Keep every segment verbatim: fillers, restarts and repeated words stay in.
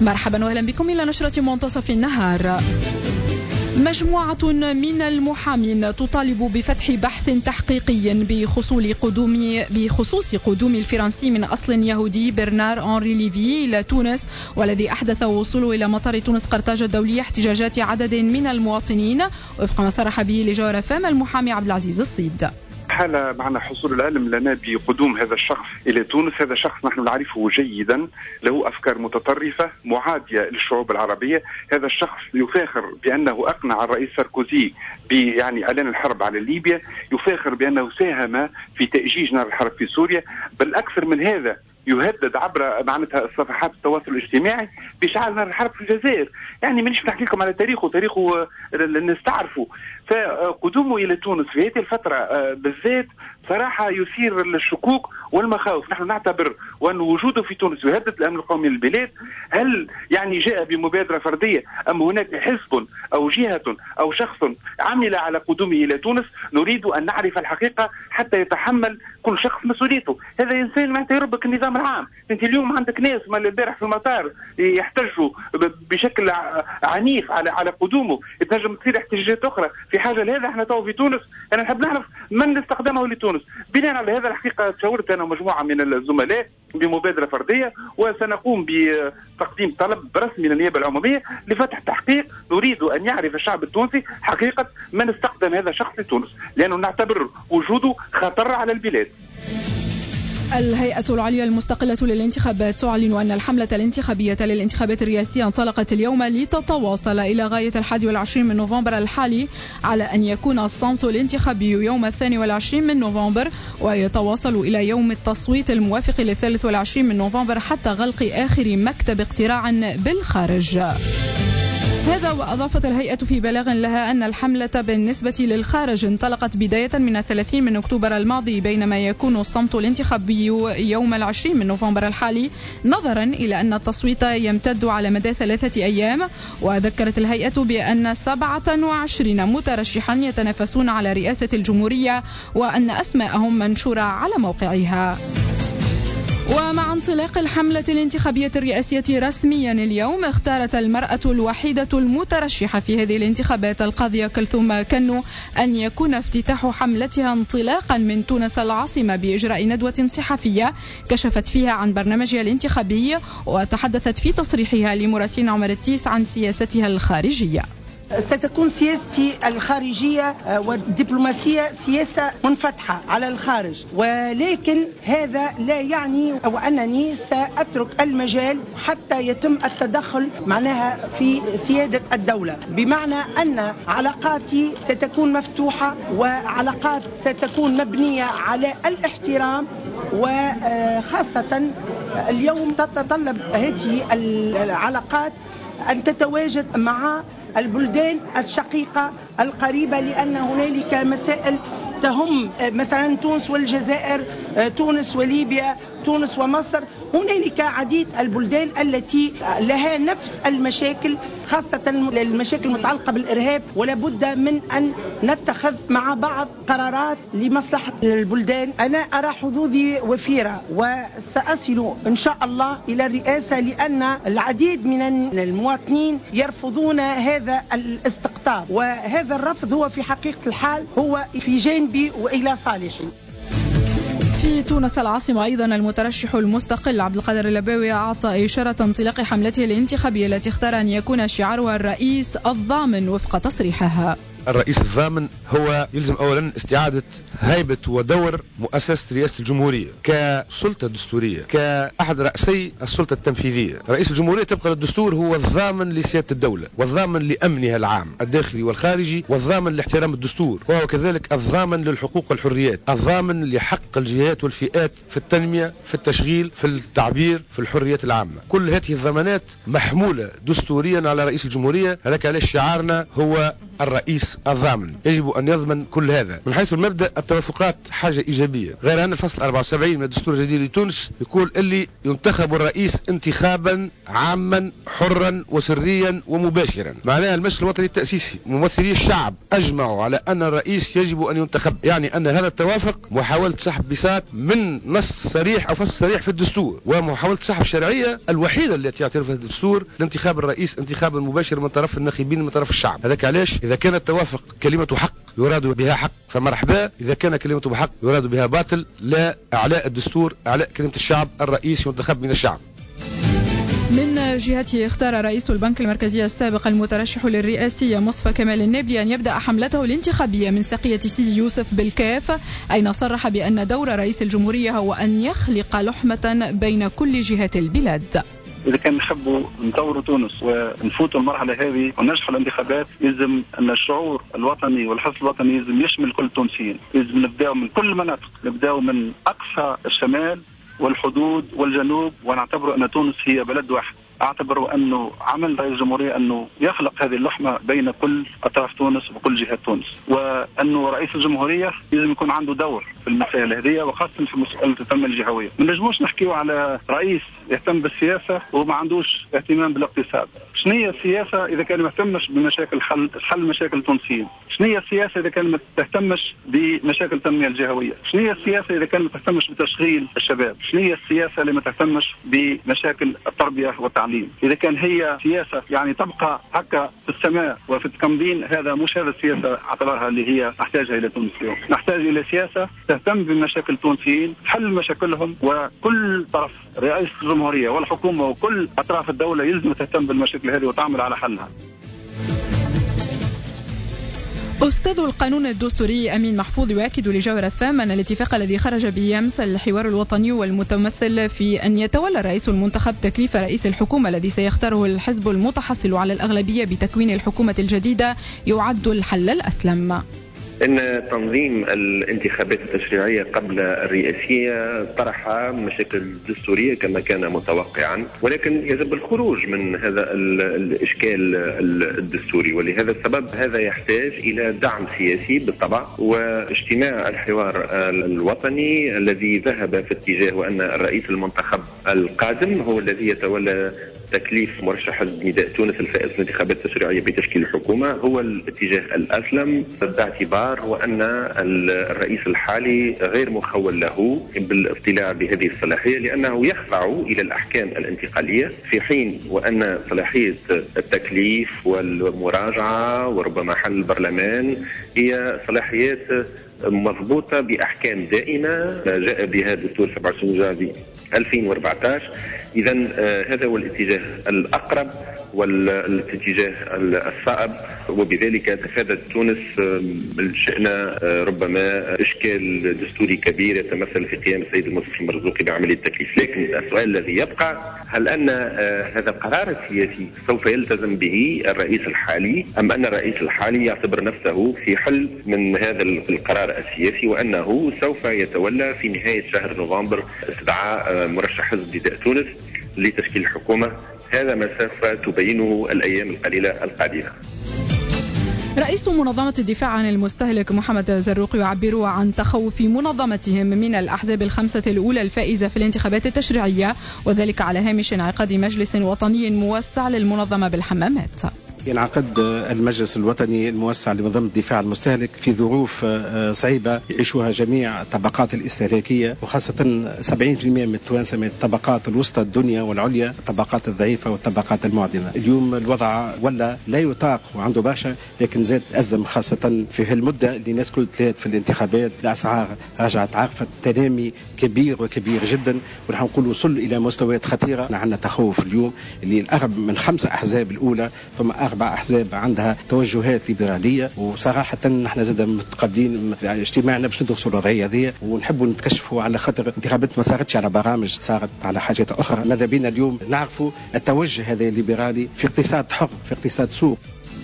مرحبا وأهلا بكم إلى نشرة منتصف النهار. مجموعة من المحامين تطالب بفتح بحث تحقيقي بخصوص قدوم بخصوص قدوم الفرنسي من أصل يهودي برنار أنري ليفي إلى تونس، والذي أحدث وصوله إلى مطار تونس قرطاج الدولي احتجاجات عدد من المواطنين، وفق ما صرح به لجوهر فام المحامي عبد العزيز الصيد. حال معنا حصول العلم لنا بقدوم هذا الشخص إلى تونس. هذا الشخص نحن نعرفه جيدا، له أفكار متطرفة معادية للشعوب العربية. هذا الشخص يفاخر بأنه أقنع الرئيس ساركوزي يعني إعلان الحرب على ليبيا، يفاخر بأنه ساهم في تأجيج نار الحرب في سوريا، بل أكثر من هذا يهدد عبر معناتها صفحات التواصل الاجتماعي بإشعال نار الحرب في الجزائر. يعني مانيش نحكي لكم على تاريخه، تاريخه الناس تعرفه. فقدومه إلى تونس في هذه الفترة بالذات صراحة يثير الشكوك والمخاوف. نحن نعتبر وأن وجوده في تونس يهدد الأمن القومي للبلاد. هل يعني جاء بمبادرة فردية أم هناك حزب أو جهة أو شخص عمل على قدومه إلى تونس؟ نريد أن نعرف الحقيقة حتى يتحمل كل شخص مسؤوليته. هذا إنسان ما يربك النظام العام. أنت اليوم عندك ناس ما البارح في المطار يحتجوا بشكل عنيف على على قدومه، تنجم تصير احتجاجات أخرى في حاجة لهذا. احنا تو في تونس، أنا نحب نعرف من استخدمه لتونس. بناء على هذا الحقيقة تشاورت أنا ومجموعة من الزملاء بمبادرة فردية، وسنقوم بتقديم طلب رسمي للنيابة العمومية لفتح تحقيق. نريد أن يعرف الشعب التونسي حقيقة من استخدم هذا الشخص لتونس، لأنه نعتبر وجوده خطر على البلاد. الهيئة العليا المستقلة للانتخابات تعلن أن الحملة الانتخابية للانتخابات الرئاسية انطلقت اليوم لتتواصل إلى غاية الحادي والعشرين من نوفمبر الحالي، على أن يكون الصمت الانتخابي يوم الثاني والعشرين من نوفمبر، ويتواصل إلى يوم التصويت الموافق للثالث والعشرين من نوفمبر حتى غلق آخر مكتب اقتراع بالخارج. هذا وأضافت الهيئة في بلاغ لها أن الحملة بالنسبة للخارج انطلقت بداية من الثلاثين من أكتوبر الماضي، بينما يكون الصمت الانتخابي يوم العشرين من نوفمبر الحالي، نظرا إلى أن التصويت يمتد على مدى ثلاثة أيام. وذكرت الهيئة بأن سبعة وعشرين مترشحا يتنافسون على رئاسة الجمهورية، وأن أسماءهم منشورة على موقعها. ومع انطلاق الحملة الانتخابية الرئاسية رسميا اليوم، اختارت المرأة الوحيدة المترشحة في هذه الانتخابات القاضية كلثوم كنو أن يكون افتتاح حملتها انطلاقا من تونس العاصمة بإجراء ندوة صحفية كشفت فيها عن برنامجها الانتخابي، وتحدثت في تصريحها لمراسلين عمر التيس عن سياستها الخارجية. ستكون سياستي الخارجية والدبلوماسية سياسة منفتحة على الخارج، ولكن هذا لا يعني أو أنني سأترك المجال حتى يتم التدخل معناها في سيادة الدولة، بمعنى أن علاقاتي ستكون مفتوحة وعلاقات ستكون مبنية على الاحترام، وخاصة اليوم تتطلب هذه العلاقات أن تتواجد مع البلدان الشقيقة القريبة، لأن هنالك مسائل تهم مثلا تونس والجزائر، تونس وليبيا، تونس ومصر. هنالك عديد البلدان التي لها نفس المشاكل، خاصة المشاكل المتعلقة بالإرهاب، ولا بد من أن نتخذ مع بعض قرارات لمصلحة البلدان. أنا أرى حظوظي وفيرة وسأصل إن شاء الله إلى الرئاسة، لأن العديد من المواطنين يرفضون هذا الاستقطاب، وهذا الرفض هو في حقيقة الحال هو في جانبي وإلى صالحي. في تونس العاصمة أيضا المترشح المستقل عبد القادر اللباوي أعطى إشارة انطلاق حملته الانتخابية التي اختار أن يكون شعارها الرئيس الضامن وفق تصريحها. الرئيس الضامن هو يلزم أولا استعادة هيبة ودور مؤسسة رئاسة الجمهورية كسلطة دستورية، كأحد رأسي السلطة التنفيذية. رئيس الجمهورية طبقا للدستور هو الضامن لسيادة الدولة، والضامن لأمنها العام الداخلي والخارجي، والضامن لاحترام الدستور، وهو كذلك الضامن للحقوق والحريات، الضامن لحق الجهات والفئات في التنمية، في التشغيل، في التعبير، في الحريات العامة. كل هذه الضمانات محمولة دستوريا على رئيس الجمهورية. هذاك علاش شعارنا هو الرئيس الضامن، يجب أن يضمن كل هذا. من حيث المبدأ التوافقات حاجة إيجابية، غير أن الفصل أربعة وسبعين من الدستور الجديد لتونس يقول اللي ينتخب الرئيس انتخابا عاما حرا وسريا ومباشرا. معناها المجلس الوطني التأسيسي ممثلي الشعب أجمعوا على أن الرئيس يجب أن ينتخب، يعني أن هذا التوافق محاولة سحب بساط من نص صريح أو فصل صريح في الدستور، ومحاولة سحب الشرعية الوحيدة التي يعترفها الدستور لانتخاب الرئيس انتخابا مباشرا من طرف الناخبين من طرف الشعب. هذاك علاش إذا كان التوافق كلمة حق يراد بها حق فمرحبا، إذا كان كلمة بحق يراد بها باطل لا. أعلاء الدستور أعلاء كلمة الشعب، الرئيس ينتخب من الشعب. من جهته اختار رئيس البنك المركزي السابق المترشح للرئاسية مصطفى كمال النابلي أن يبدأ حملته الانتخابية من ساقية سيدي يوسف بالكاف، أين صرح بأن دور رئيس الجمهورية هو أن يخلق لحمة بين كل جهات البلاد. إذا كان نحبوا نطوروا تونس ونفوتوا المرحلة هذه وننجحوا الانتخابات، يلزم أن الشعور الوطني والحس الوطني يلزم يشمل كل التونسيين. يلزم نبداو من كل المناطق، نبداو من أقصى الشمال والحدود والجنوب، ونعتبر أن تونس هي بلد واحد. أعتبر أنه عمل رئيس الجمهورية أنه يخلق هذه اللحمة بين كل أطراف تونس وكل جهات تونس، وأنه رئيس الجمهورية لازم يكون عنده دور في المسائل هذه، وخاصة في مسألة التنمية الجهوية. ما نجموش نحكيو على رئيس يهتم بالسياسة وما عندوش اهتمام بالاقتصاد. شنو هي السياسة إذا كان ما يهتمش بمشاكل حل حل مشاكل التونسيين؟ شنو هي السياسة إذا كان ما تهتمش بمشاكل التنمية الجهوية؟ شنو هي السياسة إذا كان ما تهتمش بتشغيل الشباب؟ شنو هي السياسة اللي ما تهتمش بمشاكل التربية والتعليم؟ إذا كان هي سياسة يعني تبقى هكا في السماء وفي التكمبين، هذا مش هذا السياسة اعتبرها اللي هي نحتاجها إلى تونس اليوم. نحتاج إلى سياسة تهتم بمشاكل التونسيين، تحل مشاكلهم، وكل طرف رئيس الجمهورية والحكومة وكل أطراف الدولة يلزم تهتم بالمشاكل هذه وتعمل على حلها. أستاذ القانون الدستوري أمين محفوظ يؤكد لجوهر الثام أن الاتفاق الذي خرج به أمس الحوار الوطني والمتمثل في أن يتولى الرئيس المنتخب تكليف رئيس الحكومة الذي سيختاره الحزب المتحصل على الأغلبية بتكوين الحكومة الجديدة يعد الحل الأسلم. إن تنظيم الانتخابات التشريعية قبل الرئاسية طرح مشاكل دستورية كما كان متوقعا، ولكن يجب الخروج من هذا الإشكال الدستوري، ولهذا السبب هذا يحتاج إلى دعم سياسي بالطبع، واجتماع الحوار الوطني الذي ذهب في اتجاه وأن الرئيس المنتخب القادم هو الذي يتولى تكليف مرشح نداء تونس الفائز في الانتخابات التشريعية بتشكيل الحكومة هو الاتجاه الأسلم، باعتبار وأن الرئيس الحالي غير مخول له بالاطلاع بهذه الصلاحية، لأنه يخضع إلى الأحكام الانتقالية، في حين وأن صلاحية التكليف والمراجعة وربما حل البرلمان هي صلاحيات مضبوطة بأحكام دائمة جاء بها دستور سبعة وعشرين ألفين وأربعة عشر. إذا هذا هو الاتجاه الأقرب والاتجاه الصائب، وبذلك تفادت تونس شأن ربما إشكال دستوري كبير يتمثل في قيام السيد المصطفى المرزوقي بعملية التكليف. لكن السؤال الذي يبقى، هل أن هذا القرار السياسي سوف يلتزم به الرئيس الحالي، أم أن الرئيس الحالي يعتبر نفسه في حل من هذا القرار السياسي، وأنه سوف يتولى في نهاية شهر نوفمبر استدعاء مرشح حزب نداء تونس لتشكيل الحكومة؟ هذا ما سوف تبينه الأيام القليلة القادمة. رئيس منظمة الدفاع عن المستهلك محمد زروق يعبر عن تخوف منظمتهم من الأحزاب الخمسة الأولى الفائزة في الانتخابات التشريعية، وذلك على هامش انعقاد مجلس وطني موسع للمنظمة بالحمامات. ينعقد المجلس الوطني الموسع لمنظمة الدفاع عن المستهلك في ظروف صعيبة يعيشها جميع الطبقات الاستهلاكية، وخاصة سبعين بالمئة من التوانسة من الطبقات الوسطى الدنيا والعليا، الطبقات الضعيفة والطبقات المعدمة. اليوم الوضع ولا لا يطاق وعنده باشا، لكن زاد أزم خاصة في هالمدة اللي الناس كل تلات في الانتخابات. الأسعار رجعت عارفة تنامي كبير وكبير جدا، ونحن نقول وصل إلى مستويات خطيرة. عندنا تخوف اليوم اللي الأغلب من خمسة أحزاب الأولى ثم أربع أحزاب عندها توجهات ليبرالية، وصراحة نحن زاد متقبلين اجتماعنا باش ندرسوا الوضعية هذه ونحبوا نتكشفوا، على خاطر الانتخابات ما صارتش على برامج، صارت على حاجات أخرى. ماذا بينا اليوم نعرفوا التوجه هذا الليبرالي في اقتصاد حر، في اقتصاد سوق.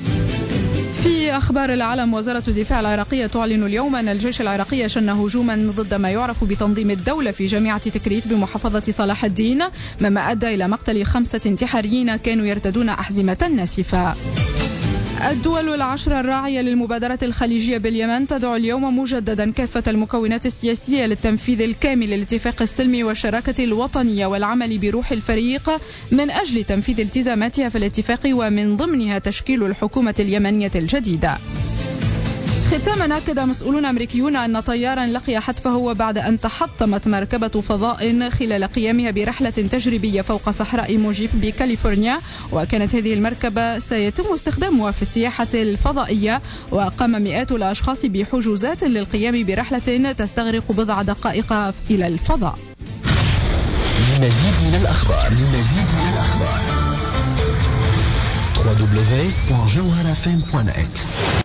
في أخبار العالم، وزارة الدفاع العراقية تعلن اليوم أن الجيش العراقي شن هجوما ضد ما يعرف بتنظيم الدولة في جامعة تكريت بمحافظة صلاح الدين، مما أدى إلى مقتل خمسة انتحاريين كانوا يرتدون أحزمة ناسفة. الدول العشر الراعية للمبادرة الخليجية باليمن تدعو اليوم مجددا كافة المكونات السياسية للتنفيذ الكامل للاتفاق السلمي والشراكة الوطنية والعمل بروح الفريق من أجل تنفيذ التزاماتها في الاتفاق، ومن ضمنها تشكيل الحكومة اليمنية الجديدة. ختاما، أكد مسؤولون أمريكيون أن طيارا لقي حتفه بعد أن تحطمت مركبة فضاء خلال قيامها برحلة تجريبية فوق صحراء موجيف بكاليفورنيا، وكانت هذه المركبة سيتم استخدامها في السياحة الفضائية، وقام مئات الأشخاص بحجوزات للقيام برحلة تستغرق بضع دقائق إلى الفضاء. لمزيد من الأخبار لمزيد من الأخبار دبليو دبليو دبليو دوت جوهرة إف إم دوت نت.